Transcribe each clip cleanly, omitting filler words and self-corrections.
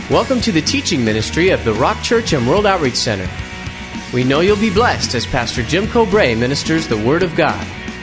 Welcome to the teaching ministry of the Rock Church and World Outreach Center. We know you'll be blessed as Pastor Jim Cobray ministers the Word of God.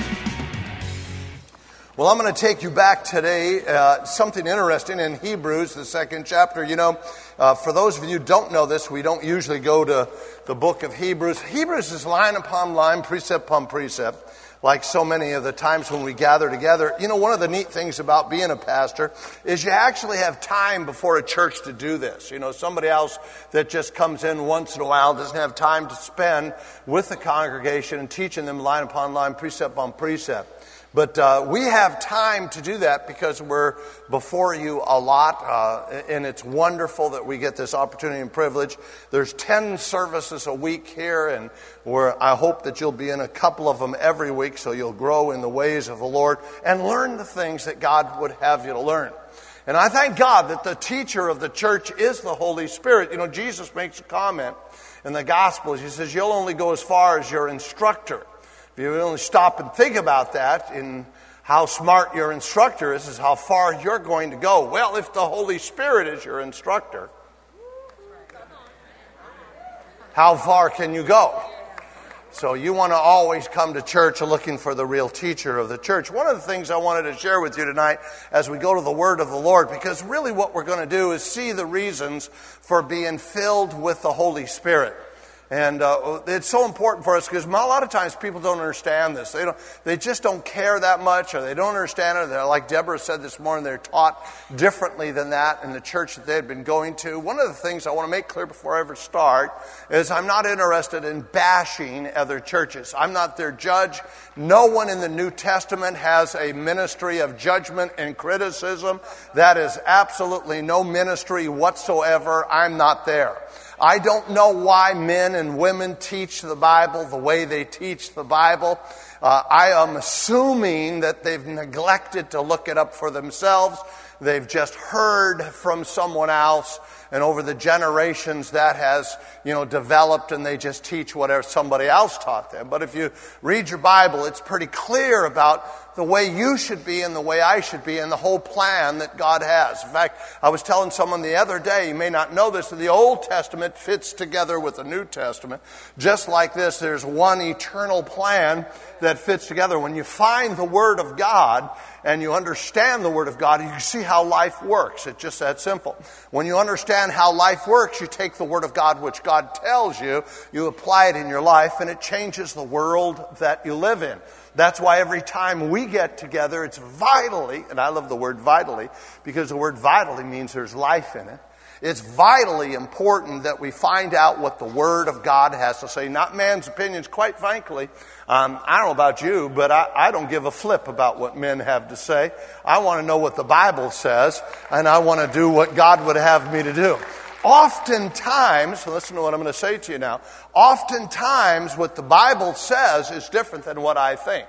Well, I'm going to take you back today, something interesting in Hebrews, the second chapter. You know, for those of you who don't know this, we don't usually go to the book of Hebrews. Hebrews is line upon line, precept upon precept, like so many of the times when we gather together. You know, one of the neat things about being a pastor is you actually have time before a church to do this. You know, somebody else that just comes in once in a while doesn't have time to spend with the congregation and teaching them line upon line, precept upon precept. But we have time to do that because we're before you a lot, and it's wonderful that we get this opportunity and privilege. There's 10 services a week here, and I hope that you'll be in a couple of them every week so you'll grow in the ways of the Lord and learn the things that God would have you to learn. And I thank God that the teacher of the church is the Holy Spirit. You know, Jesus makes a comment in the Gospels. He says, you'll only go as far as your instructor. If you only stop and think about that, in how smart your instructor is how far you're going to go. Well, if the Holy Spirit is your instructor, how far can you go? So you want to always come to church looking for the real teacher of the church. One of the things I wanted to share with you tonight as we go to the Word of the Lord, because really what we're going to do is see the reasons for being filled with the Holy Spirit. And it's so important for us because a lot of times people don't understand this. They just don't care that much, or they don't understand it. They're, like Deborah said this morning, they're taught differently than that in the church that they had been going to. One of the things I want to make clear before I ever start is I'm not interested in bashing other churches. I'm not their judge. No one in the New Testament has a ministry of judgment and criticism. That is absolutely no ministry whatsoever. I'm not there. I don't know why men and women teach the Bible the way they teach the Bible. I am assuming that they've neglected to look it up for themselves. They've just heard from someone else, and over the generations that has, developed, and they just teach whatever somebody else taught them. But if you read your Bible, it's pretty clear about the way you should be and the way I should be and the whole plan that God has. In fact, I was telling someone the other day, you may not know this, that the Old Testament fits together with the New Testament. Just like this, there's one eternal plan that fits together. When you find the Word of God and you understand the Word of God, you see how life works. It's just that simple. When you understand how life works, you take the Word of God, which God tells you, you apply it in your life, and it changes the world that you live in. That's why every time we get together, it's vitally, and I love the word vitally, because the word vitally means there's life in it. It's vitally important that we find out what the Word of God has to say, not man's opinions. Quite frankly, I don't know about you, but I don't give a flip about what men have to say. I want to know what the Bible says, and I want to do what God would have me to do. Oftentimes, listen to what I'm going to say to you now, oftentimes what the Bible says is different than what I think.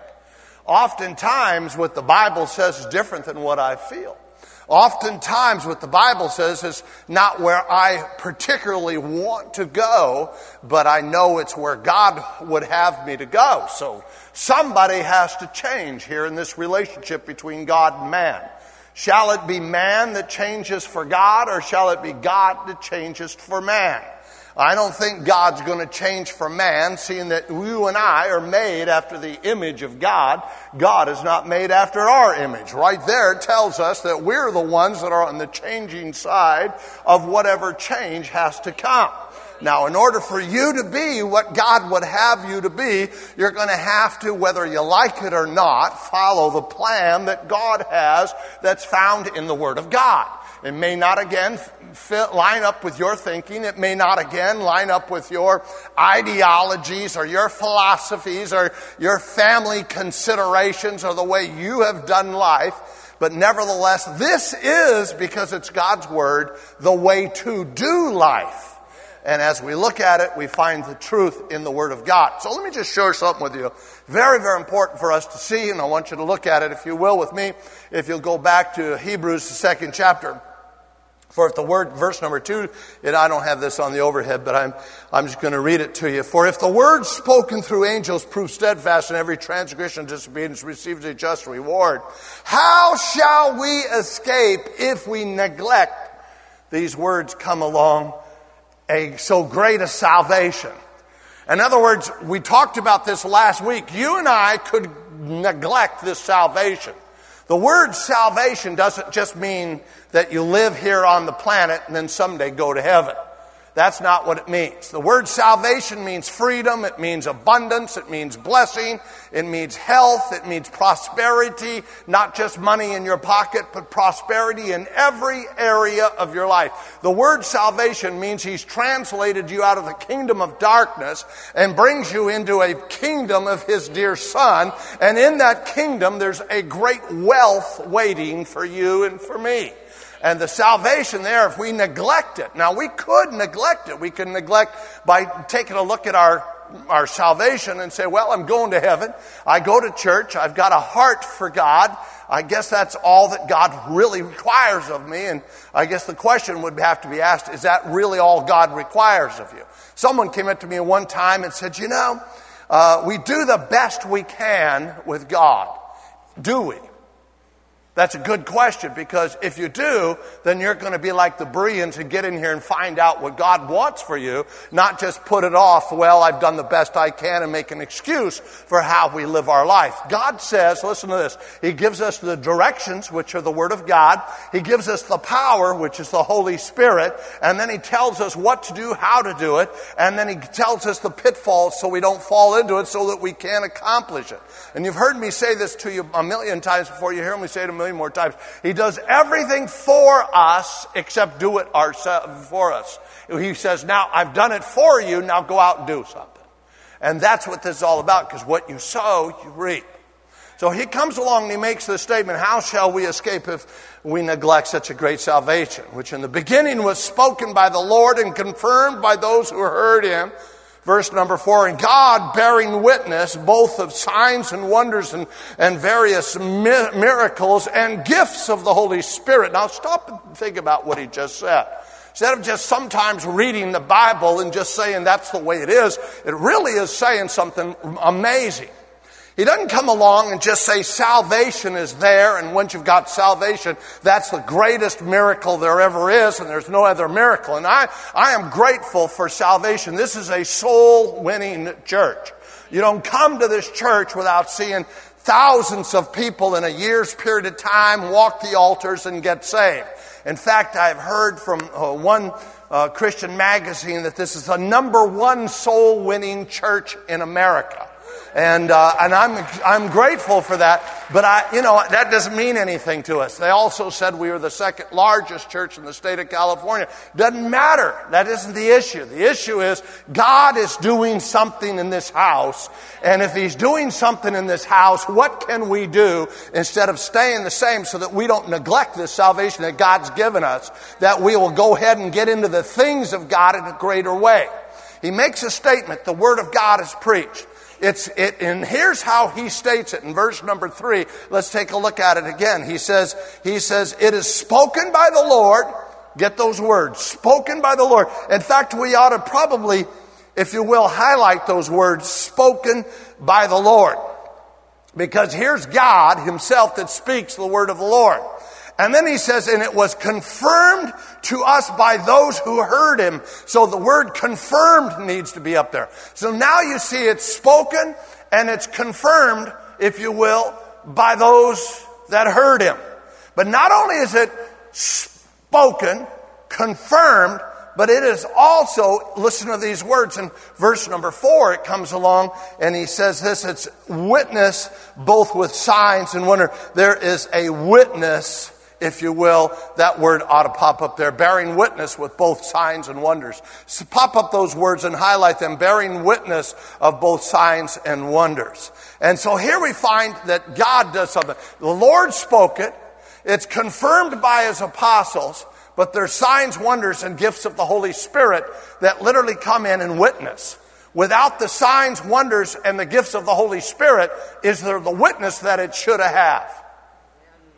Oftentimes what the Bible says is different than what I feel. Oftentimes what the Bible says is not where I particularly want to go, but I know it's where God would have me to go. So somebody has to change here in this relationship between God and man. Shall it be man that changes for God, or shall it be God that changes for man? I don't think God's going to change for man, seeing that you and I are made after the image of God. God is not made after our image. Right there it tells us that we're the ones that are on the changing side of whatever change has to come. Now, in order for you to be what God would have you to be, you're going to have to, whether you like it or not, follow the plan that God has that's found in the Word of God. It may not again line up with your thinking. It may not again line up with your ideologies or your philosophies or your family considerations or the way you have done life. But nevertheless, this is, because it's God's Word, the way to do life. And as we look at it, we find the truth in the Word of God. So let me just share something with you. Very, very important for us to see, and I want you to look at it, if you will, with me. If you'll go back to Hebrews, the second chapter. For if the word, verse number 2, and I don't have this on the overhead, but I'm just going to read it to you. For if the word spoken through angels proved steadfast, and every transgression and disobedience receives a just reward, how shall we escape if we neglect these words come along, so great a salvation. In other words, we talked about this last week. You and I could neglect this salvation. The word salvation doesn't just mean that you live here on the planet and then someday go to heaven. That's not what it means. The word salvation means freedom, it means abundance, it means blessing, it means health, it means prosperity, not just money in your pocket, but prosperity in every area of your life. The word salvation means He's translated you out of the kingdom of darkness and brings you into a kingdom of His dear Son. And in that kingdom, there's a great wealth waiting for you and for me. And the salvation there, if we neglect it, now we could neglect it. We can neglect by taking a look at our salvation and say, well, I'm going to heaven. I go to church. I've got a heart for God. I guess that's all that God really requires of me. And I guess the question would have to be asked, is that really all God requires of you? Someone came up to me one time and said, we do the best we can with God. Do we? That's a good question, because if you do, then you're going to be like the Bereans and get in here and find out what God wants for you, not just put it off, well, I've done the best I can, and make an excuse for how we live our life. God says, listen to this, He gives us the directions, which are the Word of God. He gives us the power, which is the Holy Spirit, and then He tells us what to do, how to do it, and then He tells us the pitfalls so we don't fall into it, so that we can accomplish it. And you've heard me say this to you a million times before. You hear me say it a million more times. He does everything for us except do it for us. He says, now I've done it for you, now go out and do something. And that's what this is all about, because what you sow, you reap. So He comes along and He makes this statement, how shall we escape if we neglect such a great salvation, which in the beginning was spoken by the Lord and confirmed by those who heard Him. Verse number 4, and God bearing witness both of signs and wonders and various miracles and gifts of the Holy Spirit. Now stop and think about what he just said. Instead of just sometimes reading the Bible and just saying that's the way it really is saying something amazing. He doesn't come along and just say salvation is there, and once you've got salvation, that's the greatest miracle there ever is, and there's no other miracle. And I am grateful for salvation. This is a soul-winning church. You don't come to this church without seeing thousands of people in a year's period of time walk the altars and get saved. In fact, I've heard from one Christian magazine that this is the #1 soul-winning church in America. And I'm grateful for that, but that doesn't mean anything to us. They also said we were the second largest church in the state of California. Doesn't matter. That isn't the issue. The issue is God is doing something in this house, and if He's doing something in this house, what can we do instead of staying the same so that we don't neglect this salvation that God's given us, that we will go ahead and get into the things of God in a greater way. He makes a statement, the Word of God is preached. And here's how he states it in verse number 3. Let's take a look at it again. He says, it is spoken by the Lord. Get those words. Spoken by the Lord. In fact, we ought to probably, if you will, highlight those words, spoken by the Lord. Because here's God Himself that speaks the word of the Lord. And then he says, and it was confirmed to us by those who heard Him. So the word confirmed needs to be up there. So now you see it's spoken and it's confirmed, if you will, by those that heard Him. But not only is it spoken, confirmed, but it is also, listen to these words, in verse number 4, it comes along and he says this, it's witness both with signs and wonder. There is a witness, if you will, that word ought to pop up there, bearing witness with both signs and wonders. So pop up those words and highlight them, bearing witness of both signs and wonders. And so here we find that God does something. The Lord spoke it, it's confirmed by His apostles, but there's signs, wonders, and gifts of the Holy Spirit that literally come in and witness. Without the signs, wonders, and the gifts of the Holy Spirit, is there the witness that it should have?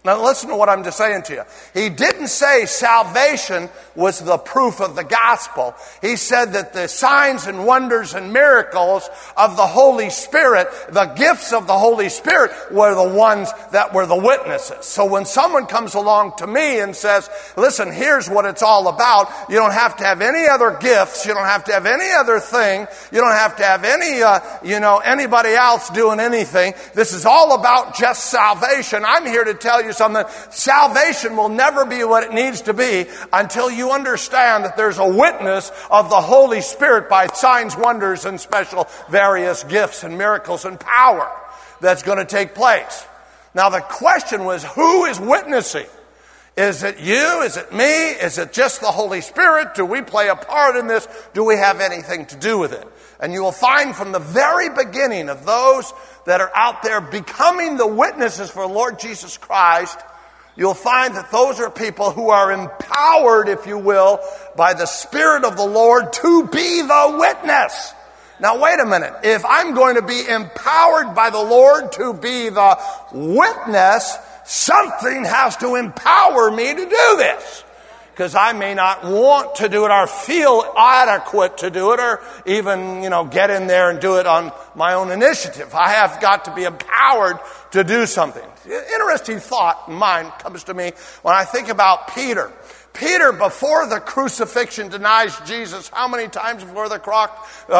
Now listen to what I'm just saying to you. He didn't say salvation was the proof of the gospel. He said that the signs and wonders and miracles of the Holy Spirit, the gifts of the Holy Spirit, were the ones that were the witnesses. So when someone comes along to me and says, listen, here's what it's all about. You don't have to have any other gifts. You don't have to have any other thing. You don't have to have any, anybody else doing anything. This is all about just salvation. I'm here to tell you something. Salvation will never be what it needs to be until you understand that there's a witness of the Holy Spirit by signs, wonders, and special various gifts and miracles and power that's going to take place. Now the question was, who is witnessing? Is it you? Is it me? Is it just the Holy Spirit? Do we play a part in this? Do we have anything to do with it? And you will find from the very beginning of those that are out there becoming the witnesses for Lord Jesus Christ, you'll find that those are people who are empowered, if you will, by the Spirit of the Lord to be the witness. Now wait a minute. If I'm going to be empowered by the Lord to be the witness, something has to empower me to do this. Because I may not want to do it or feel adequate to do it or even, get in there and do it on my own initiative. I have got to be empowered to do something. Interesting thought in mind comes to me when I think about Peter. Peter, before the crucifixion, denies Jesus how many times before the cock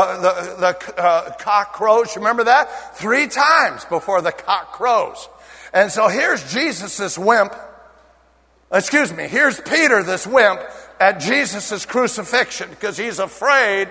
crows? You remember that? 3 times before the cock crows. And so here's Jesus, this wimp. Here's Peter, this wimp, at Jesus' crucifixion because he's afraid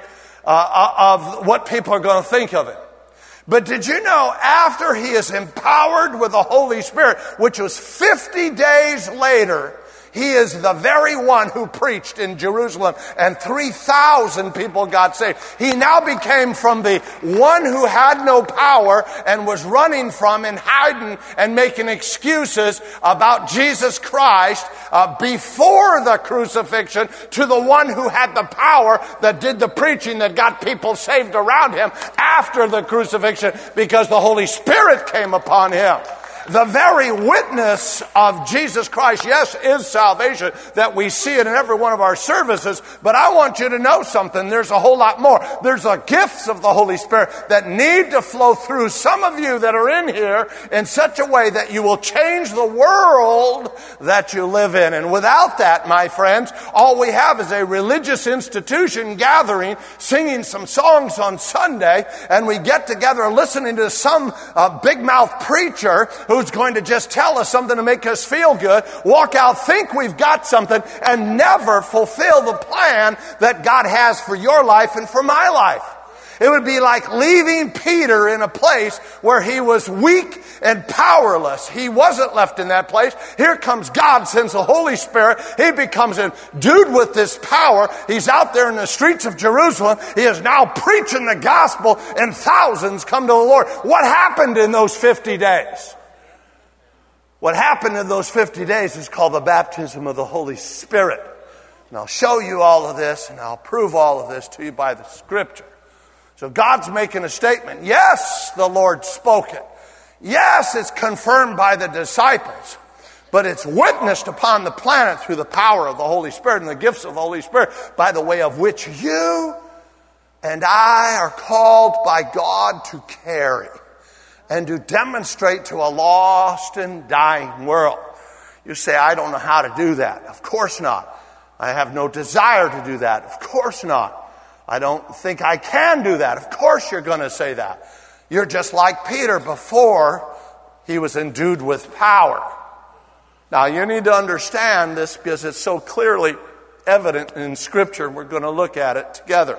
of what people are going to think of him. But did you know, after he is empowered with the Holy Spirit, which was 50 days later, he is the very one who preached in Jerusalem and 3,000 people got saved. He now became from the one who had no power and was running from and hiding and making excuses about Jesus Christ before the crucifixion to the one who had the power that did the preaching that got people saved around him after the crucifixion because the Holy Spirit came upon him. The very witness of Jesus Christ, yes, is salvation, that we see it in every one of our services. But I want you to know something. There's a whole lot more. There's the gifts of the Holy Spirit that need to flow through some of you that are in here in such a way that you will change the world that you live in. And without that, my friends, all we have is a religious institution gathering, singing some songs on Sunday, and we get together listening to some big mouth preacher who's going to just tell us something to make us feel good, walk out, think we've got something, and never fulfill the plan that God has for your life and for my life. It would be like leaving Peter in a place where he was weak and powerless. He wasn't left in that place. Here comes God, sends the Holy Spirit. He becomes endued with this power. He's out there in the streets of Jerusalem. He is now preaching the gospel, and thousands come to the Lord. What happened in those 50 days? What happened in those 50 days is called the baptism of the Holy Spirit. And I'll show you all of this, and I'll prove all of this to you by the Scripture. So God's making a statement. Yes, the Lord spoke it. Yes, it's confirmed by the disciples. But it's witnessed upon the planet through the power of the Holy Spirit and the gifts of the Holy Spirit, by the way of which you and I are called by God to carry and to demonstrate to a lost and dying world. You say, I don't know how to do that. Of course not. I have no desire to do that. Of course not. I don't think I can do that. Of course you're going to say that. You're just like Peter before he was endued with power. Now you need to understand this because it's so clearly evident in Scripture. We're going to look at it together.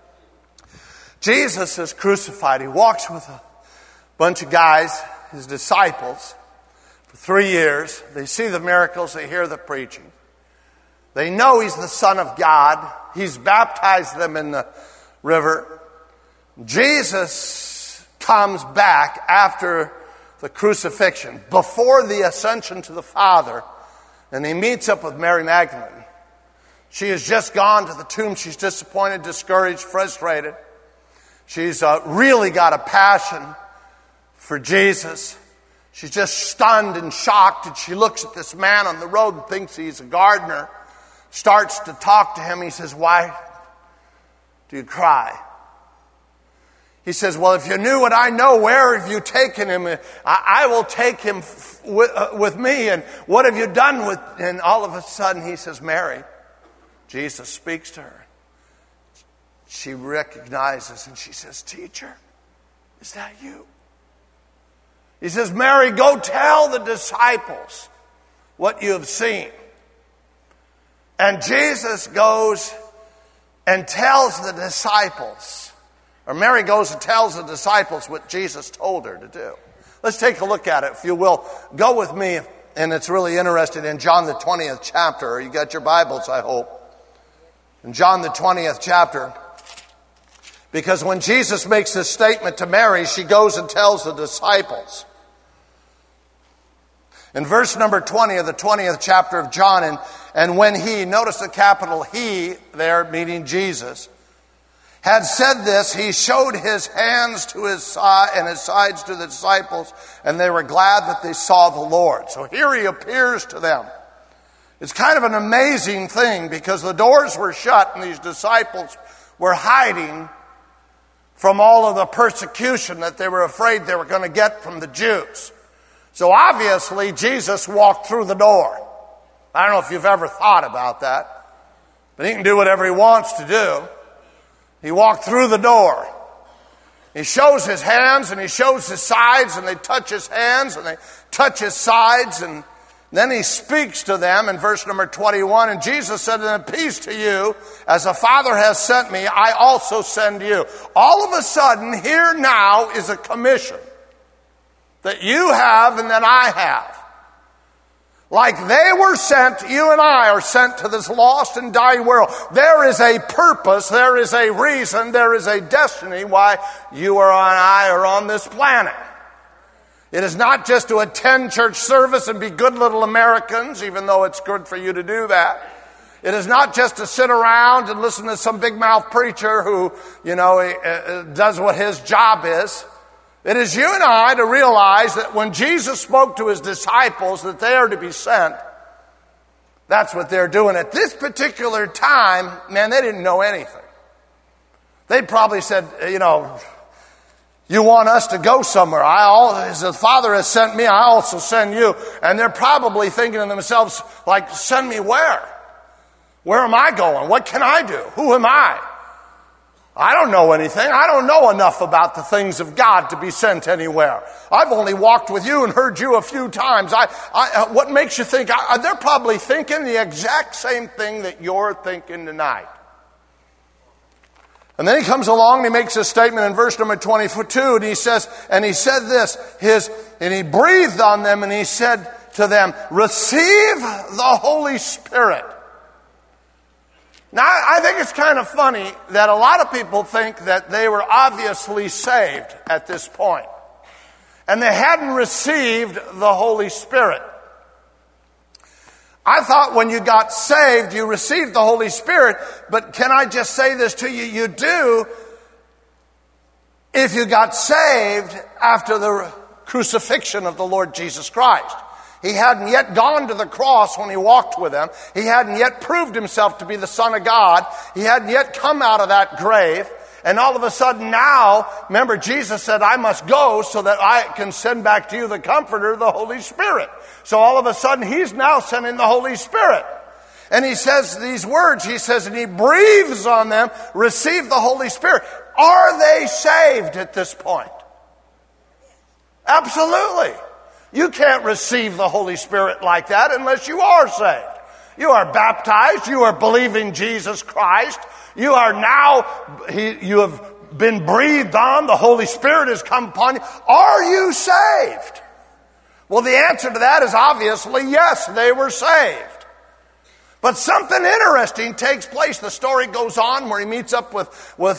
Jesus is crucified. He walks with a bunch of guys, his disciples, for 3 years. They see the miracles. They hear the preaching. They know he's the Son of God. He's baptized them in the river. Jesus comes back after the crucifixion, before the ascension to the Father, and he meets up with Mary Magdalene. She has just gone to the tomb. She's disappointed, discouraged, frustrated. She's really got a passion for Jesus. She's just stunned and shocked, and she looks at this man on the road and thinks he's a gardener, starts to talk to him. He says, "Why do you cry?" He says, "Well, if you knew what I know, where have you taken him? I will take him with me. And what have you done with..." And all of a sudden he says, "Mary." Jesus speaks to her. She recognizes and she says, "Teacher, is that you?" He says, "Mary, go tell the disciples what you have seen." And Jesus goes and tells the disciples, or Mary goes and tells the disciples what Jesus told her to do. Let's take a look at it, if you will. Go with me, and it's really interesting, in John the 20th chapter. You got your Bibles, I hope. In John the 20th chapter. Because when Jesus makes this statement to Mary, she goes and tells the disciples. In verse number 20 of the 20th chapter of John, and when he, notice the capital He there, meaning Jesus, had said this, he showed his hands to his side and his sides to the disciples, and they were glad that they saw the Lord. So here he appears to them. It's kind of an amazing thing, because the doors were shut and these disciples were hiding from all of the persecution that they were afraid they were going to get from the Jews. So obviously Jesus walked through the door. I don't know if you've ever thought about that, but he can do whatever he wants to do. He walked through the door. He shows his hands and he shows his sides, and they touch his hands and they touch his sides, and then he speaks to them in verse number 21. And Jesus said to them, "Peace to you, as the Father has sent me, I also send you." All of a sudden, here now is a commission that you have and that I have. Like they were sent, you and I are sent to this lost and dying world. There is a purpose, there is a reason, there is a destiny why you and I are on this planet. It is not just to attend church service and be good little Americans, even though it's good for you to do that. It is not just to sit around and listen to some big mouth preacher who, does what his job is. It is you and I to realize that when Jesus spoke to his disciples that they are to be sent, that's what they're doing. At this particular time, man, they didn't know anything. They probably said, "You want us to go somewhere. As the Father has sent me, I also send you." And they're probably thinking to themselves, like, "Send me where? Where am I going? What can I do? Who am I? I don't know anything. I don't know enough about the things of God to be sent anywhere. I've only walked with you and heard you a few times. What makes you think?" They're probably thinking the exact same thing that you're thinking tonight. And then he comes along and he makes a statement in verse number 22, and he says, and he said this, and he breathed on them and he said to them, "Receive the Holy Spirit." Now, I think it's kind of funny that a lot of people think that they were obviously saved at this point, and they hadn't received the Holy Spirit. I thought when you got saved, you received the Holy Spirit, but can I just say this to you? You do if you got saved after the crucifixion of the Lord Jesus Christ. He hadn't yet gone to the cross when he walked with them. He hadn't yet proved himself to be the Son of God. He hadn't yet come out of that grave. And all of a sudden now, remember, Jesus said, "I must go so that I can send back to you the Comforter, the Holy Spirit." So all of a sudden, he's now sending the Holy Spirit. And he says these words, he says, and he breathes on them, "Receive the Holy Spirit." Are they saved at this point? Absolutely. You can't receive the Holy Spirit like that unless you are saved. You are baptized. You are believing Jesus Christ. You are now, you have been breathed on. The Holy Spirit has come upon you. Are you saved? Well, the answer to that is obviously yes, they were saved. But something interesting takes place. The story goes on where he meets up with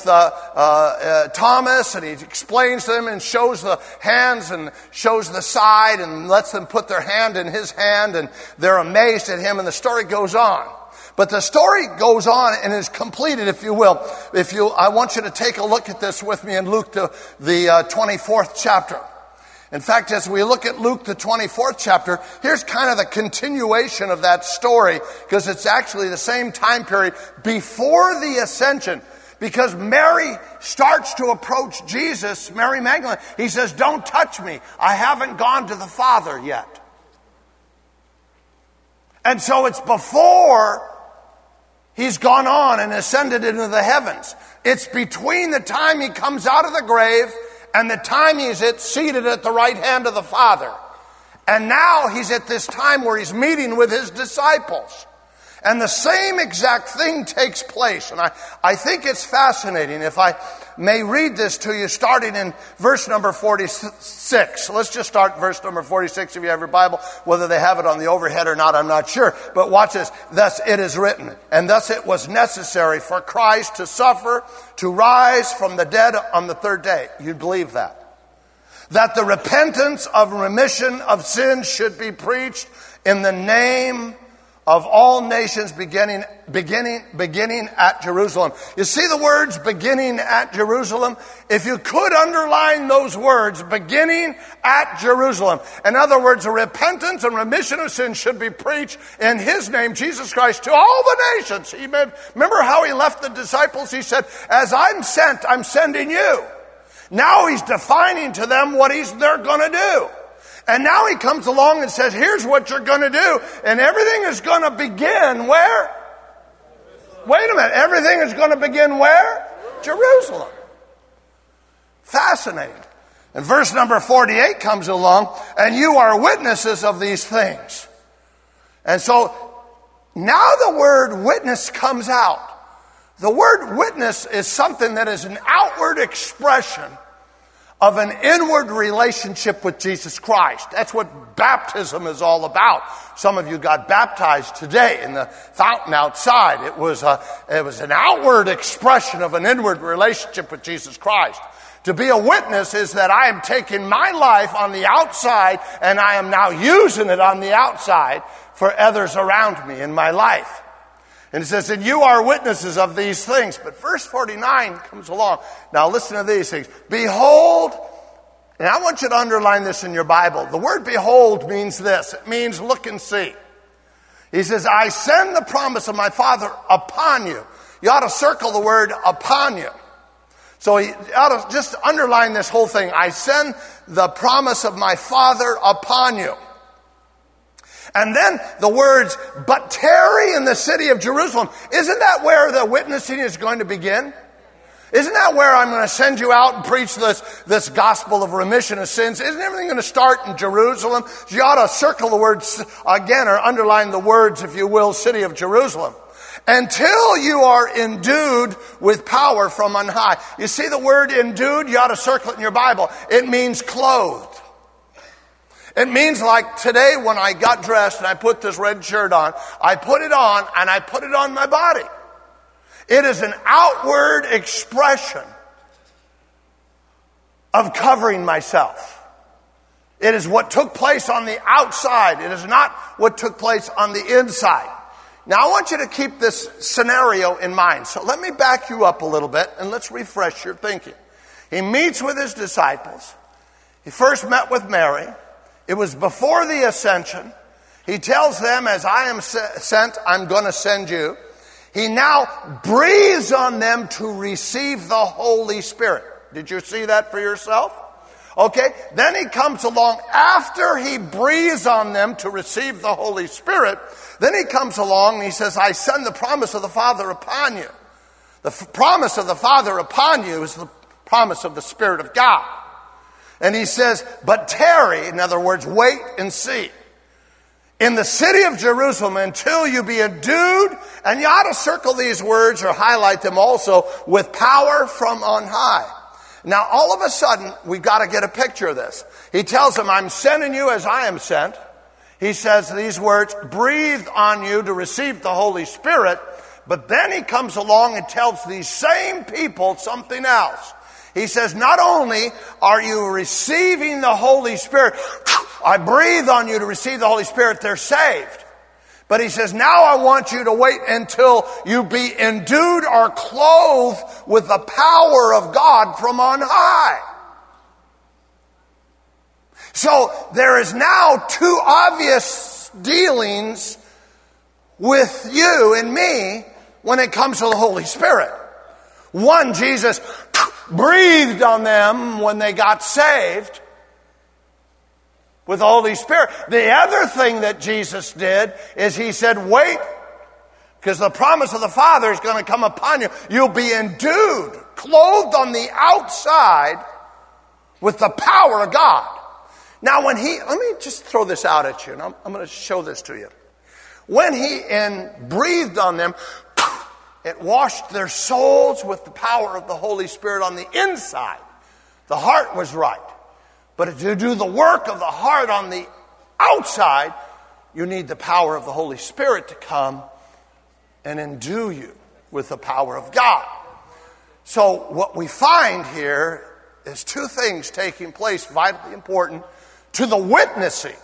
Thomas, and he explains to them and shows the hands and shows the side and lets them put their hand in his hand, and they're amazed at him, and the story goes on. But the story goes on and is completed, if you will. I want you to take a look at this with me in Luke, the 24th chapter. In fact, as we look at Luke, the 24th chapter, here's kind of the continuation of that story, because it's actually the same time period before the ascension. Because Mary starts to approach Jesus, Mary Magdalene. He says, don't touch me. I haven't gone to the Father yet. And so it's before he's gone on and ascended into the heavens. It's between the time he comes out of the grave and the time he's seated at the right hand of the Father. And now he's at this time where he's meeting with his disciples. And the same exact thing takes place. And I think it's fascinating. If I may read this to you, starting in verse number 46. Let's just start verse number 46 if you have your Bible. Whether they have it on the overhead or not, I'm not sure. But watch this. Thus it is written, and thus it was necessary for Christ to suffer, to rise from the dead on the third day. You believe that? That the repentance of remission of sins should be preached in the name of all nations, beginning at Jerusalem. You see the words beginning at Jerusalem? If you could underline those words, beginning at Jerusalem. In other words, the repentance and remission of sins should be preached in his name, Jesus Christ, to all the nations. Remember how he left the disciples? He said, as I'm sent, I'm sending you. Now he's defining to them what they're going to do. And now he comes along and says, here's what you're going to do. And everything is going to begin where? Wait a minute. Everything is going to begin where? Jerusalem. Fascinating. And verse number 48 comes along, and you are witnesses of these things. And so now the word witness comes out. The word witness is something that is an outward expression of an inward relationship with Jesus Christ. That's what baptism is all about. Some of you got baptized today in the fountain outside. It was an outward expression of an inward relationship with Jesus Christ. To be a witness is that I am taking my life on the outside and I am now using it on the outside for others around me in my life. And it says, and you are witnesses of these things. But verse 49 comes along. Now listen to these things. Behold, and I want you to underline this in your Bible. The word behold means this. It means look and see. He says, I send the promise of my Father upon you. You ought to circle the word upon you. So you ought to just underline this whole thing. I send the promise of my Father upon you. And then the words, but tarry in the city of Jerusalem. Isn't that where the witnessing is going to begin? Isn't that where I'm going to send you out and preach this gospel of remission of sins? Isn't everything going to start in Jerusalem? So you ought to circle the words again, or underline the words, if you will, city of Jerusalem. Until you are endued with power from on high. You see the word endued? You ought to circle it in your Bible. It means clothed. It means like today when I got dressed and I put this red shirt on, I put it on and I put it on my body. It is an outward expression of covering myself. It is what took place on the outside. It is not what took place on the inside. Now I want you to keep this scenario in mind. So let me back you up a little bit and let's refresh your thinking. He meets with his disciples. He first met with Mary. It was before the ascension. He tells them, as I am sent, I'm going to send you. He now breathes on them to receive the Holy Spirit. Did you see that for yourself? Okay. Then he comes along after he breathes on them to receive the Holy Spirit. Then he comes along and he says, I send the promise of the Father upon you. The promise of the Father upon you is the promise of the Spirit of God. And he says, but tarry, in other words, wait and see, in the city of Jerusalem until you be endued, and you ought to circle these words or highlight them also, with power from on high. Now, all of a sudden, we've got to get a picture of this. He tells them, I'm sending you as I am sent. He says these words, breathed on you to receive the Holy Spirit. But then he comes along and tells these same people something else. He says, not only are you receiving the Holy Spirit, I breathe on you to receive the Holy Spirit, they're saved. But he says, now I want you to wait until you be endued or clothed with the power of God from on high. So there is now two obvious dealings with you and me when it comes to the Holy Spirit. One, Jesus breathed on them when they got saved with the Holy Spirit. The other thing that Jesus did is he said, wait, because the promise of the Father is going to come upon you. You'll be endued, clothed on the outside with the power of God. Now let me just throw this out at you, and I'm going to show this to you. When he breathed on them, it washed their souls with the power of the Holy Spirit on the inside. The heart was right. But to do the work of the heart on the outside, you need the power of the Holy Spirit to come and endue you with the power of God. So what we find here is two things taking place, vitally important, to the witnessing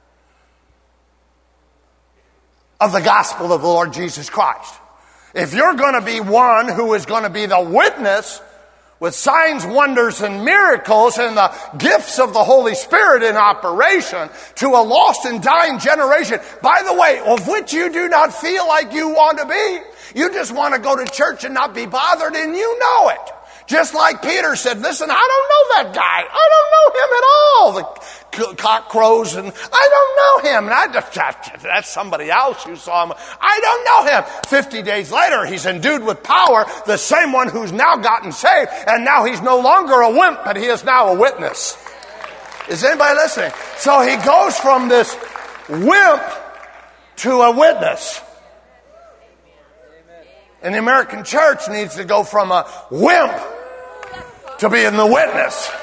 of the gospel of the Lord Jesus Christ. If you're going to be one who is going to be the witness with signs, wonders, and miracles and the gifts of the Holy Spirit in operation to a lost and dying generation, by the way, of which you do not feel like you want to be, you just want to go to church and not be bothered, and you know it. Just like Peter said, listen, I don't know that guy. I don't know him at all. The cock crows, and I don't know him. And that's somebody else who saw him. I don't know him. 50 days later, he's endued with power, the same one who's now gotten saved, and now he's no longer a wimp, but he is now a witness. Is anybody listening? So he goes from this wimp to a witness. And the American church needs to go from a wimp to being the witness.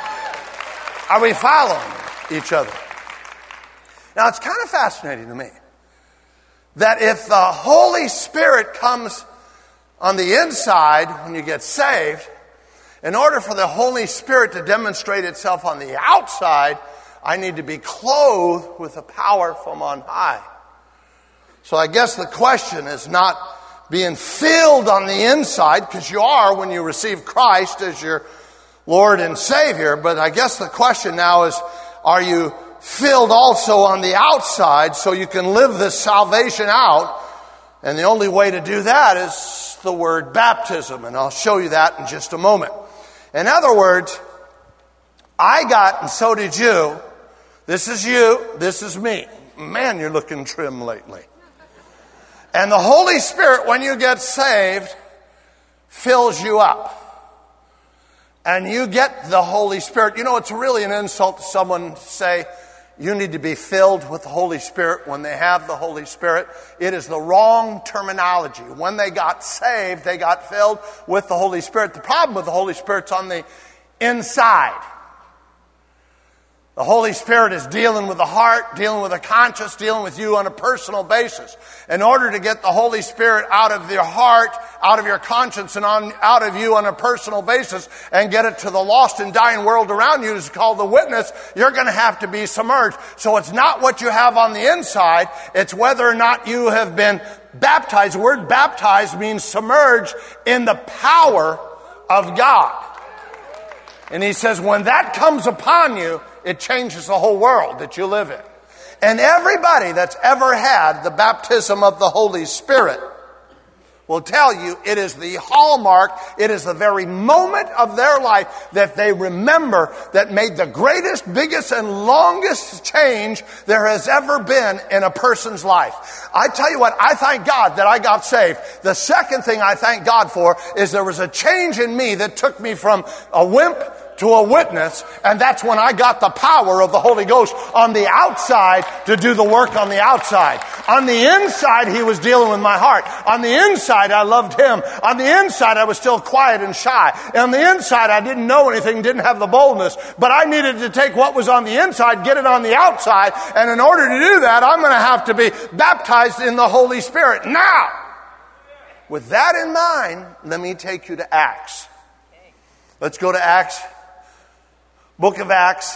Are we following each other? Now, it's kind of fascinating to me that if the Holy Spirit comes on the inside when you get saved, in order for the Holy Spirit to demonstrate itself on the outside, I need to be clothed with the power from on high. So I guess the question is not being filled on the inside, because you are when you receive Christ as your Lord and Savior. But I guess the question now is, are you filled also on the outside so you can live this salvation out? And the only way to do that is the word baptism. And I'll show you that in just a moment. In other words, I got, and so did you. This is you. This is me. Man, you're looking trim lately. And the Holy Spirit, when you get saved, fills you up. And you get the Holy Spirit. You know, it's really an insult to someone to say, you need to be filled with the Holy Spirit when they have the Holy Spirit. It is the wrong terminology. When they got saved, they got filled with the Holy Spirit. The problem with the Holy Spirit's on the inside. The Holy Spirit is dealing with the heart, dealing with the conscience, dealing with you on a personal basis. In order to get the Holy Spirit out of your heart, out of your conscience, and out of you on a personal basis, and get it to the lost and dying world around you, is called the witness, you're going to have to be submerged. So it's not what you have on the inside, it's whether or not you have been baptized. The word baptized means submerged in the power of God. And he says, when that comes upon you, it changes the whole world that you live in. And everybody that's ever had the baptism of the Holy Spirit will tell you it is the hallmark, it is the very moment of their life that they remember that made the greatest, biggest, and longest change there has ever been in a person's life. I tell you what, I thank God that I got saved. The second thing I thank God for is there was a change in me that took me from a wimp to a witness, and that's when I got the power of the Holy Ghost on the outside to do the work on the outside. On the inside, he was dealing with my heart. On the inside, I loved him. On the inside, I was still quiet and shy. On the inside, I didn't know anything, didn't have the boldness, but I needed to take what was on the inside, get it on the outside, and in order to do that, I'm going to have to be baptized in the Holy Spirit. Now, with that in mind, let me take you to Acts. Let's go to Acts. Book of Acts.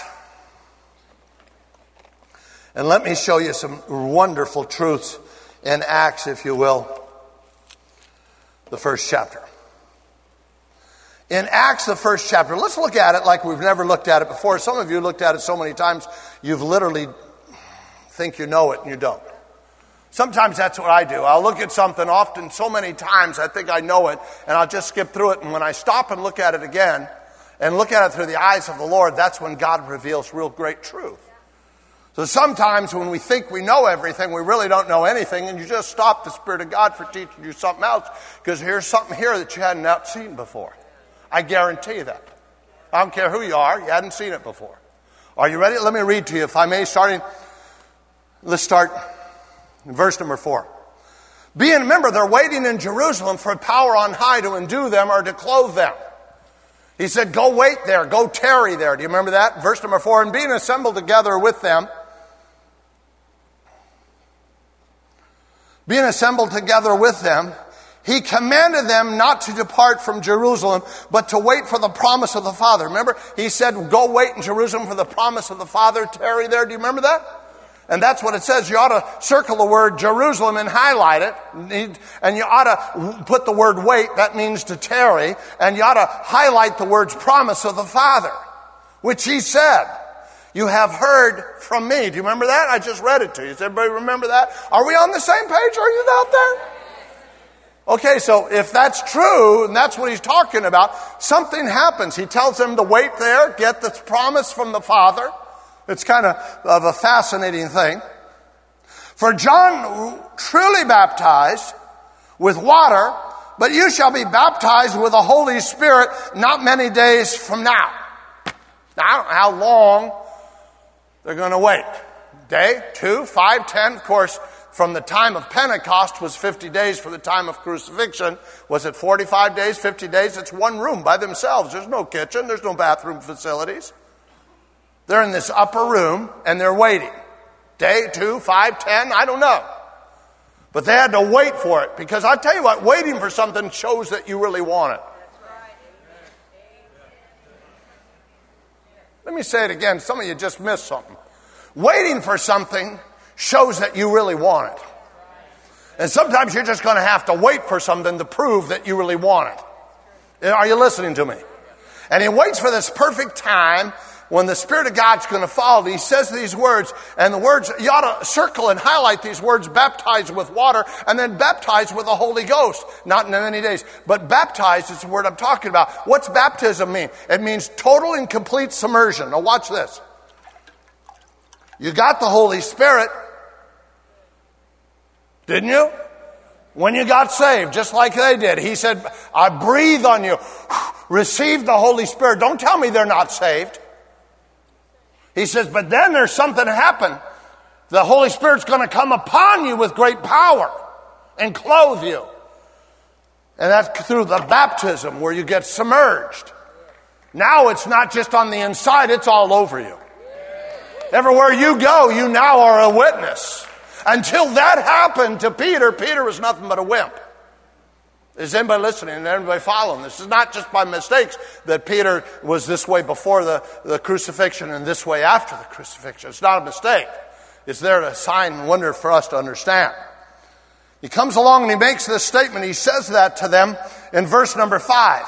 And let me show you some wonderful truths in Acts, if you will. The first chapter. In Acts, the first chapter, let's look at it like we've never looked at it before. Some of you looked at it so many times, you've literally think you know it and you don't. Sometimes that's what I do. I'll look at something often so many times I think I know it, and I'll just skip through it. And when I stop and look at it again, and look at it through the eyes of the Lord, that's when God reveals real great truth. So sometimes when we think we know everything, we really don't know anything, and you just stop the Spirit of God for teaching you something else, because here's something here that you hadn't not seen before. I guarantee you that. I don't care who you are, you hadn't seen it before. Are you ready? Let me read to you, if I may, let's start in verse number 4. Being, remember, they're waiting in Jerusalem for power on high to endue them or to clothe them. He said, go wait there, go tarry there. Do you remember that? Verse number 4, and being assembled together with them, he commanded them not to depart from Jerusalem, but to wait for the promise of the Father. Remember, he said, go wait in Jerusalem for the promise of the Father, tarry there. Do you remember that? And that's what it says. You ought to circle the word Jerusalem and highlight it. And you ought to put the word wait, that means to tarry. And you ought to highlight the words promise of the Father, which he said, you have heard from me. Do you remember that? I just read it to you. Does everybody remember that? Are we on the same page? Are you out there? Okay, so if that's true, and that's what he's talking about, something happens. He tells them to wait there, get the promise from the Father. It's kind of a fascinating thing. For John truly baptized with water, but you shall be baptized with the Holy Spirit not many days from now. Now, I don't know how long they're going to wait. Day, 2, 5, 10, of course, from the time of Pentecost was 50 days. For the time of crucifixion, was it 45 days, 50 days? It's one room by themselves. There's no kitchen. There's no bathroom facilities. They're in this upper room, and they're waiting. Day, 2, 5, 10, I don't know. But they had to wait for it, because I tell you what, waiting for something shows that you really want it. Let me say it again. Some of you just missed something. Waiting for something shows that you really want it. And sometimes you're just going to have to wait for something to prove that you really want it. Are you listening to me? And he waits for this perfect time when the Spirit of God's going to fall. He says these words, and the words, you ought to circle and highlight these words, baptized with water, and then baptized with the Holy Ghost. Not in many days, but baptized is the word I'm talking about. What's baptism mean? It means total and complete submersion. Now watch this. You got the Holy Spirit, didn't you? When you got saved, just like they did. He said, I breathe on you. Receive the Holy Spirit. Don't tell me they're not saved. He says, but then there's something happen. The Holy Spirit's going to come upon you with great power and clothe you. And that's through the baptism where you get submerged. Now it's not just on the inside, it's all over you. Everywhere you go, you now are a witness. Until that happened to Peter, Peter was nothing but a wimp. Is anybody listening and everybody following? This is not just by mistakes that Peter was this way before the crucifixion and this way after the crucifixion. It's not a mistake. It's there to sign and wonder for us to understand. He comes along and he makes this statement. He says that to them in verse number 5.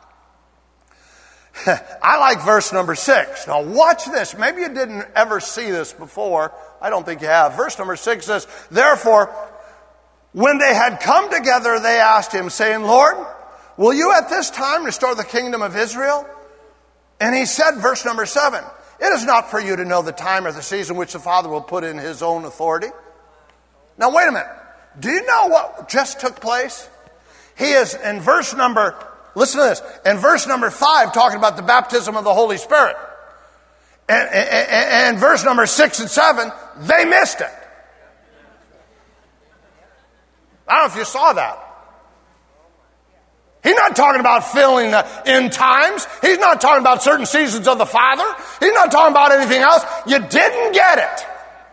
I like verse number 6. Now watch this. Maybe you didn't ever see this before. I don't think you have. Verse number 6 says, therefore, when they had come together, they asked him, saying, Lord, will you at this time restore the kingdom of Israel? And he said, verse number 7, it is not for you to know the time or the season which the Father will put in his own authority. Now wait a minute. Do you know what just took place? He is in verse number, listen to this, in verse number 5 talking about the baptism of the Holy Spirit. And verse number 6 and 7, they missed it. I don't know if you saw that. He's not talking about filling the end times. He's not talking about certain seasons of the Father. He's not talking about anything else. You didn't get it.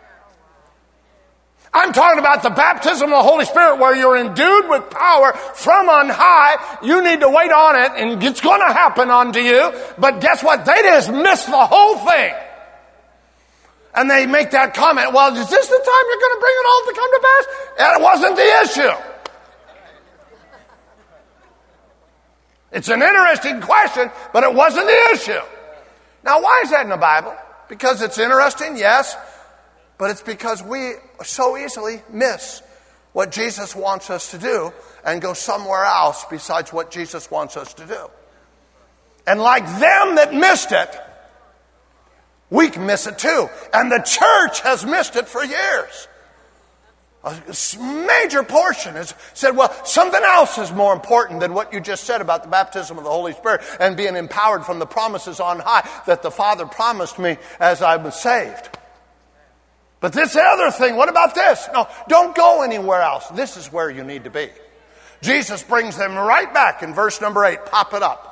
I'm talking about the baptism of the Holy Spirit where you're endued with power from on high. You need to wait on it, and it's going to happen unto you. But guess what? They just missed the whole thing. And they make that comment, well, is this the time you're going to bring it all to come to pass? And it wasn't the issue. It's an interesting question, but it wasn't the issue. Now, why is that in the Bible? Because it's interesting, yes, but it's because we so easily miss what Jesus wants us to do and go somewhere else besides what Jesus wants us to do. And like them that missed it, we can miss it too. And the church has missed it for years. A major portion has said, well, something else is more important than what you just said about the baptism of the Holy Spirit and being empowered from the promises on high that the Father promised me as I was saved. But this other thing, what about this? No, don't go anywhere else. This is where you need to be. Jesus brings them right back in verse number 8. Pop it up.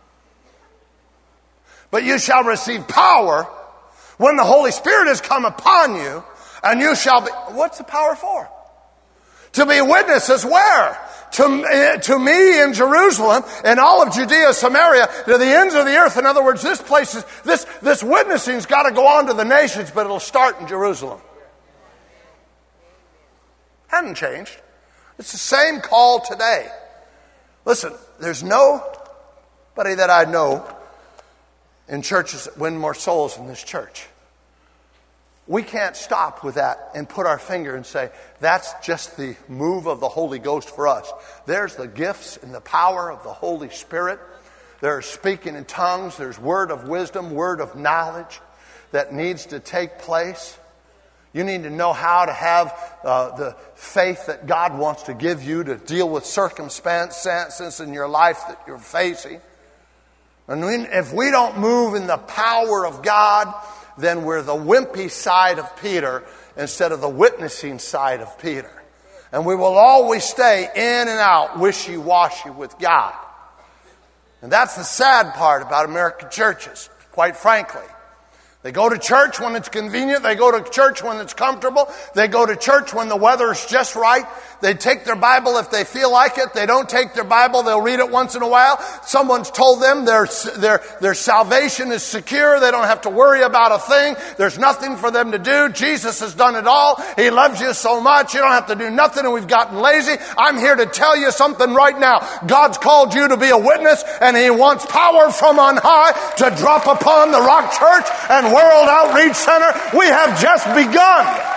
But you shall receive power when the Holy Spirit has come upon you, and you shall be... What's the power for? To be witnesses where? To me in Jerusalem, and all of Judea, Samaria, to the ends of the earth. In other words, this witnessing's got to go on to the nations, but it'll start in Jerusalem. Hasn't changed. It's the same call today. Listen, there's nobody that I know in churches that win more souls than this church. We can't stop with that and put our finger and say, that's just the move of the Holy Ghost for us. There's the gifts and the power of the Holy Spirit. There's speaking in tongues. There's word of wisdom, word of knowledge that needs to take place. You need to know how to have the faith that God wants to give you to deal with circumstances in your life that you're facing. And if we don't move in the power of God, then we're the wimpy side of Peter instead of the witnessing side of Peter. And we will always stay in and out, wishy-washy with God. And that's the sad part about American churches, quite frankly. They go to church when it's convenient. They go to church when it's comfortable. They go to church when the weather's just right. They take their Bible if they feel like it. They don't take their Bible. They'll read it once in a while. Someone's told them their salvation is secure. They don't have to worry about a thing. There's nothing for them to do. Jesus has done it all. He loves you so much. You don't have to do nothing, and we've gotten lazy. I'm here to tell you something right now. God's called you to be a witness, and He wants power from on high to drop upon the Rock Church and World Outreach Center. We have just begun.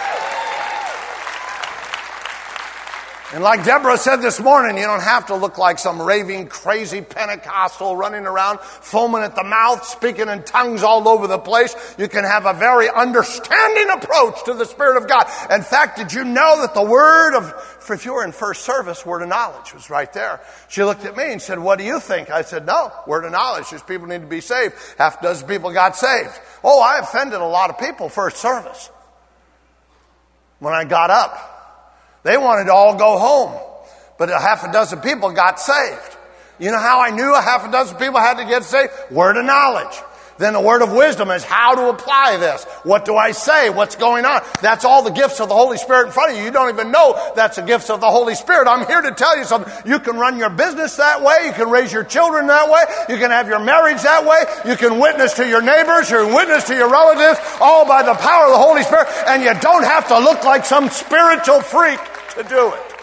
And like Deborah said this morning, you don't have to look like some raving, crazy Pentecostal running around, foaming at the mouth, speaking in tongues all over the place. You can have a very understanding approach to the Spirit of God. In fact, did you know that the word of, if you were in first service, word of knowledge was right there. She looked at me and said, what do you think? I said, no, word of knowledge. These people need to be saved. Half a dozen people got saved. Oh, I offended a lot of people first service. When I got up, they wanted to all go home, but a half a dozen people got saved. You know how I knew a half a dozen people had to get saved? Word of knowledge. Then the word of wisdom is how to apply this. What do I say? What's going on? That's all the gifts of the Holy Spirit in front of you. You don't even know that's the gifts of the Holy Spirit. I'm here to tell you something. You can run your business that way. You can raise your children that way. You can have your marriage that way. You can witness to your neighbors. You can witness to your relatives, all by the power of the Holy Spirit. And you don't have to look like some spiritual freak to do it.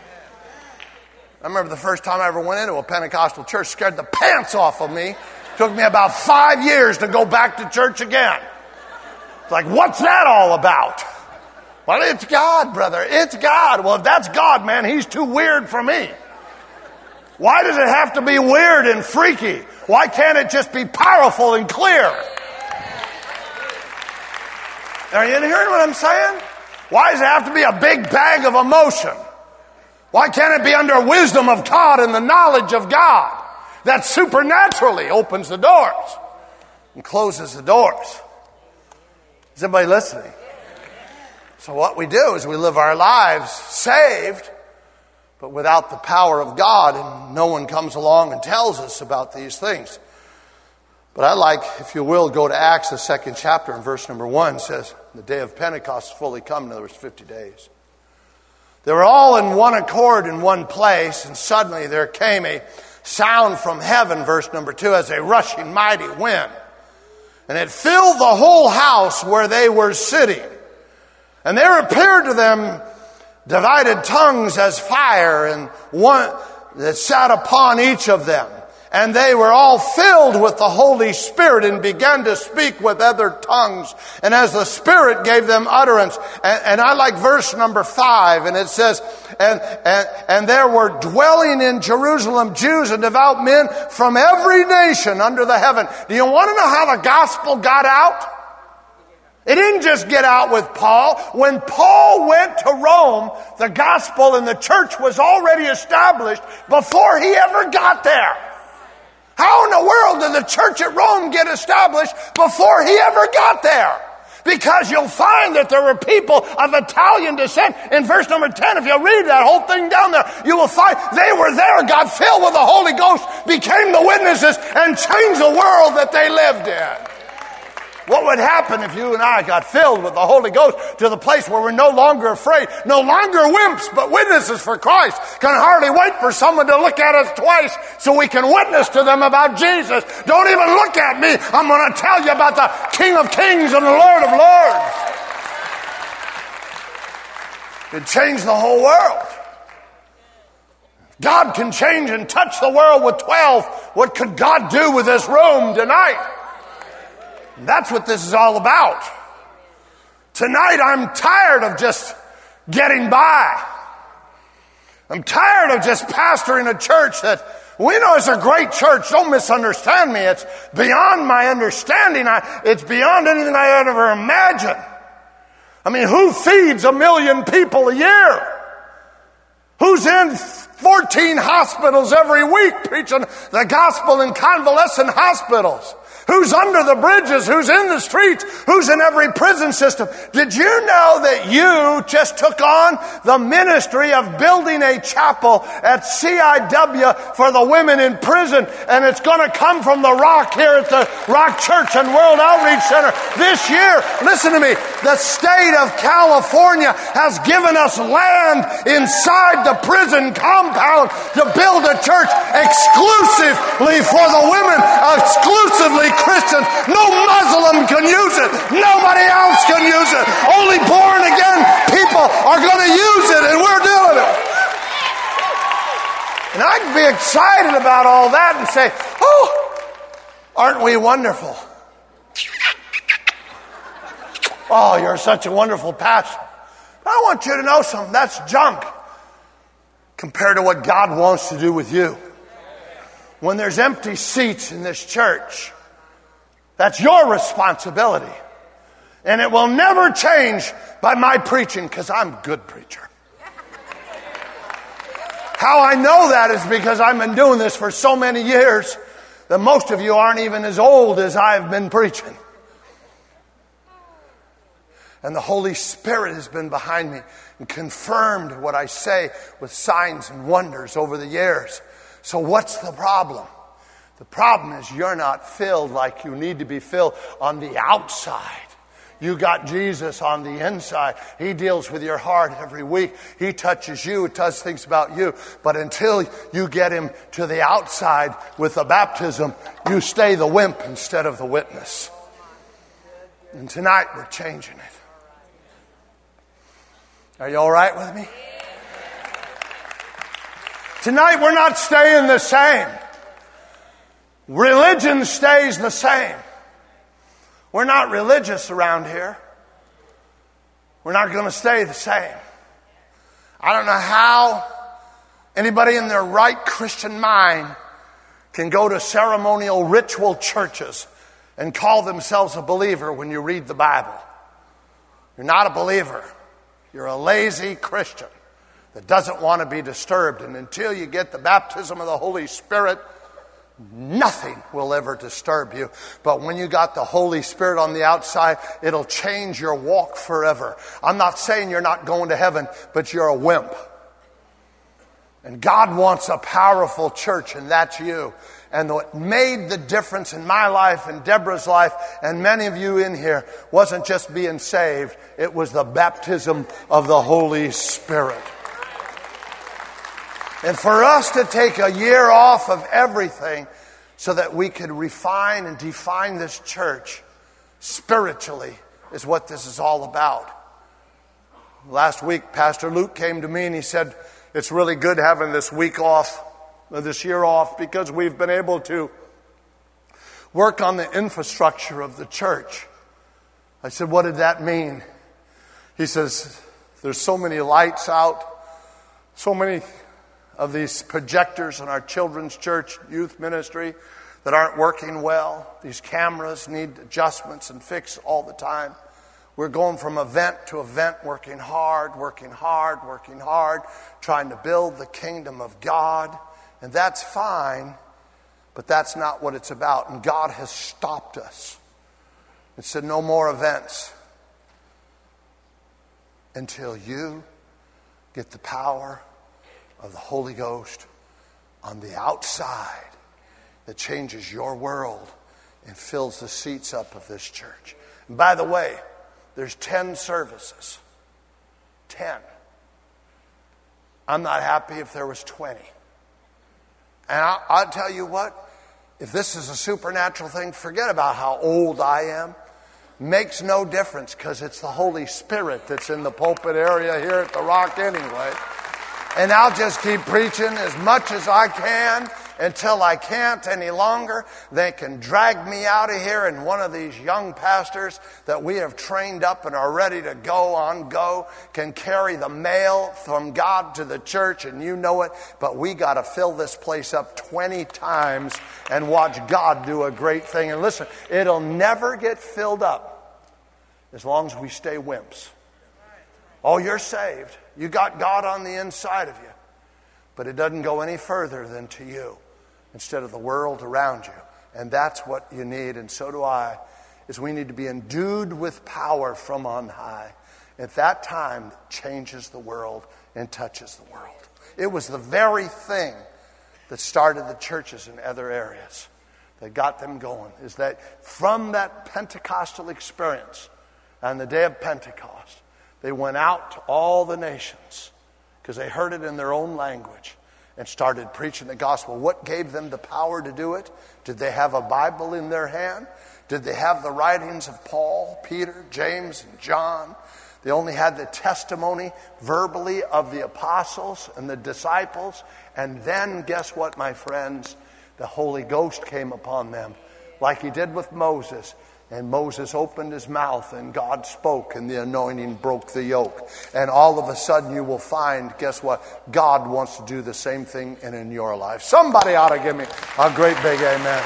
I remember the first time I ever went into a Pentecostal church, scared the pants off of me. Took me about 5 years to go back to church again. It's like, what's that all about? Well, it's God, brother. It's God. Well, if that's God, man, He's too weird for me. Why does it have to be weird and freaky? Why can't it just be powerful and clear? Are you hearing what I'm saying? Why does it have to be a big bag of emotion? Why can't it be under wisdom of God and the knowledge of God that supernaturally opens the doors and closes the doors? Is everybody listening? So what we do is we live our lives saved, but without the power of God, and no one comes along and tells us about these things. But I'd like, if you will, go to Acts, the 2nd chapter, and verse number 1 says, the day of Pentecost is fully come. In other words, 50 days. They were all in one accord in one place, and suddenly there came a sound from heaven, verse number 2, as a rushing mighty wind. And it filled the whole house where they were sitting. And there appeared to them divided tongues as fire, and that sat upon each of them. And they were all filled with the Holy Spirit and began to speak with other tongues. And as the Spirit gave them utterance. And I like verse number 5. And it says, and there were dwelling in Jerusalem Jews and devout men from every nation under the heaven. Do you want to know how the gospel got out? It didn't just get out with Paul. When Paul went to Rome, the gospel and the church was already established before he ever got there. How in the world did the church at Rome get established before he ever got there? Because you'll find that there were people of Italian descent. In verse number 10, if you read that whole thing down there, you will find they were there, got filled with the Holy Ghost, became the witnesses, and changed the world that they lived in. What would happen if you and I got filled with the Holy Ghost to the place where we're no longer afraid, no longer wimps, but witnesses for Christ? Can hardly wait for someone to look at us twice so we can witness to them about Jesus. Don't even look at me. I'm going to tell you about the King of Kings and the Lord of Lords. It changed the whole world. God can change and touch the world with 12. What could God do with this room tonight? That's what this is all about. Tonight I'm tired of just getting by. I'm tired of just pastoring a church that we know is a great church. Don't misunderstand me. It's beyond my understanding. It's beyond anything I had ever imagined. I mean, who feeds 1 million people a year? Who's in 14 hospitals every week preaching the gospel in convalescent hospitals? Who's under the bridges? Who's in the streets? Who's in every prison system? Did you know that you just took on the ministry of building a chapel at CIW for the women in prison? And it's going to come from the Rock here at the Rock Church and World Outreach Center this year. Listen to me. The state of California has given us land inside the prison compound to build a church exclusively for the women, exclusively Christians. No Muslim can use it. Nobody else can use it. Only born again people are going to use it, and we're doing it. And I can be excited about all that and say, oh, aren't we wonderful? Oh, you're such a wonderful pastor. But I want you to know something. That's junk compared to what God wants to do with you. When there's empty seats in this church, that's your responsibility. And it will never change by my preaching, because I'm a good preacher. How I know that is because I've been doing this for so many years that most of you aren't even as old as I've been preaching. And the Holy Spirit has been behind me and confirmed what I say with signs and wonders over the years. So what's the problem? The problem is you're not filled like you need to be filled on the outside. You got Jesus on the inside. He deals with your heart every week. He touches you, does things about you. But until you get him to the outside with the baptism, you stay the wimp instead of the witness. And tonight we're changing it. Are you all right with me? Tonight we're not staying the same. Religion stays the same. We're not religious around here. We're not going to stay the same. I don't know how anybody in their right Christian mind can go to ceremonial ritual churches and call themselves a believer when you read the Bible. You're not a believer. You're a lazy Christian that doesn't want to be disturbed. And until you get the baptism of the Holy Spirit, nothing will ever disturb you. But when you got the Holy Spirit on the outside, it'll change your walk forever. I'm not saying you're not going to heaven, but you're a wimp. And God wants a powerful church, and that's you. And what made the difference in my life and Deborah's life and many of you in here wasn't just being saved. It was the baptism of the Holy Spirit. And for us to take a year off of everything so that we could refine and define this church spiritually is what this is all about. Last week, Pastor Luke came to me and he said, it's really good having this week off this year off because we've been able to work on the infrastructure of the church. I said, what did that mean? He says, there's so many lights out, so many of these projectors in our children's church youth ministry that aren't working well. These cameras need adjustments and fix all the time. We're going from event to event, working hard, trying to build the kingdom of God. And that's fine, but that's not what it's about. And God has stopped us and said, no more events until you get the power of the Holy Ghost on the outside that changes your world and fills the seats up of this church. And by the way, there's 10 services. 10. I'm not happy if there was 20. And I'll tell you what, if this is a supernatural thing, forget about how old I am. Makes no difference because it's the Holy Spirit that's in the pulpit area here at the Rock anyway. And I'll just keep preaching as much as I can until I can't any longer. They can drag me out of here, and one of these young pastors that we have trained up and are ready to go can carry the mail from God to the church, and you know it. But we got to fill this place up 20 times and watch God do a great thing. And listen, it'll never get filled up as long as we stay wimps. Oh, you're saved. You got God on the inside of you. But it doesn't go any further than to you instead of the world around you. And that's what you need, and so do I, is we need to be endued with power from on high. At that time, it changes the world and touches the world. It was the very thing that started the churches in other areas, that got them going, is that from that Pentecostal experience on the day of Pentecost, they went out to all the nations because they heard it in their own language and started preaching the gospel. What gave them the power to do it? Did they have a Bible in their hand? Did they have the writings of Paul, Peter, James, and John? They only had the testimony verbally of the apostles and the disciples. And then, guess what, my friends? The Holy Ghost came upon them like he did with Moses. And Moses opened his mouth and God spoke and the anointing broke the yoke. And all of a sudden you will find, guess what? God wants to do the same thing in your life. Somebody ought to give me a great big amen.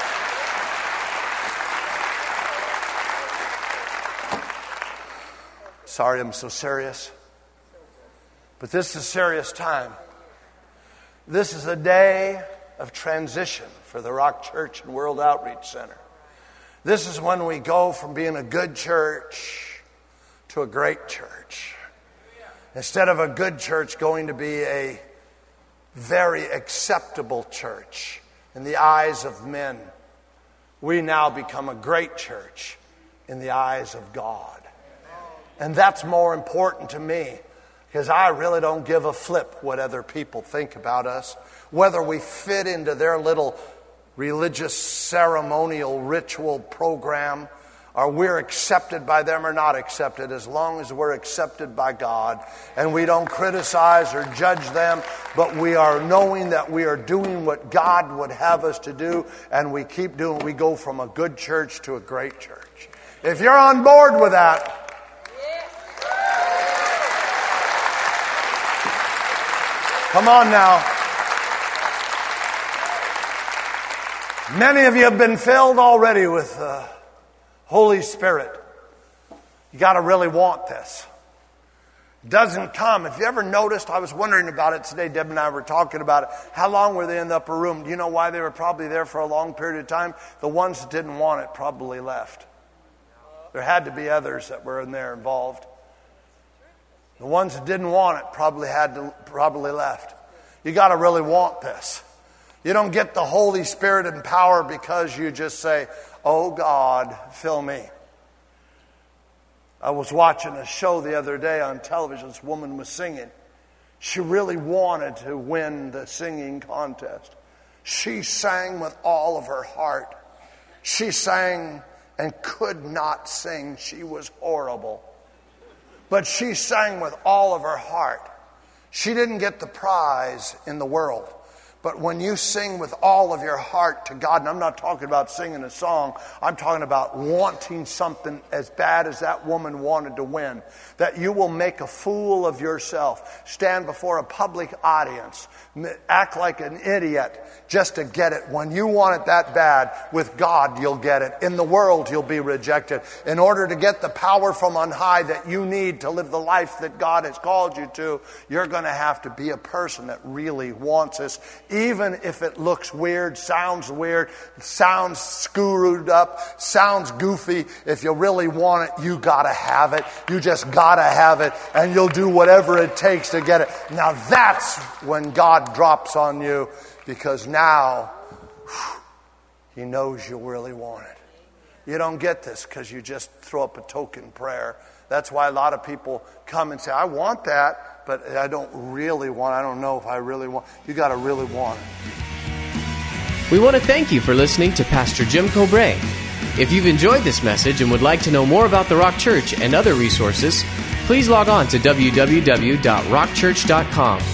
Sorry I'm so serious. But this is a serious time. This is a day of transition for the Rock Church and World Outreach Center. This is when we go from being a good church to a great church. Instead of a good church going to be a very acceptable church in the eyes of men, we now become a great church in the eyes of God. And that's more important to me because I really don't give a flip what other people think about us, whether we fit into their little religious, ceremonial, ritual program, or we're accepted by them or not accepted, as long as we're accepted by God. And we don't criticize or judge them, but we are knowing that we are doing what God would have us to do, and we keep doing. We go from a good church to a great church. If you're on board with that, come on now. Many of you have been filled already with the Holy Spirit. You got to really want this. It doesn't come. If you ever noticed, I was wondering about it today, Deb and I were talking about it. How long were they in the upper room? Do you know why they were probably there for a long period of time? The ones that didn't want it probably left. There had to be others that were in there involved. The ones that didn't want it probably left. You got to really want this. You don't get the Holy Spirit and power because you just say, oh God, fill me. I was watching a show the other day on television. This woman was singing. She really wanted to win the singing contest. She sang with all of her heart. She sang and could not sing. She was horrible. But she sang with all of her heart. She didn't get the prize in the world. But when you sing with all of your heart to God, and I'm not talking about singing a song, I'm talking about wanting something as bad as that woman wanted to win, that you will make a fool of yourself, stand before a public audience, act like an idiot just to get it. When you want it that bad, with God you'll get it. In the world you'll be rejected. In order to get the power from on high that you need to live the life that God has called you to, you're going to have to be a person that really wants this. Even if it looks weird, sounds screwed up, sounds goofy, if you really want it, you gotta have it. You just gotta have it, and you'll do whatever it takes to get it. Now that's when God drops on you, because now He knows you really want it. You don't get this because you just throw up a token prayer. That's why a lot of people come and say, I want that, but I don't really want it. I don't know if I really want it. You got to really want it. We want to thank you for listening to Pastor Jim Cobrae. If you've enjoyed this message and would like to know more about the Rock Church and other resources, please log on to www.rockchurch.com.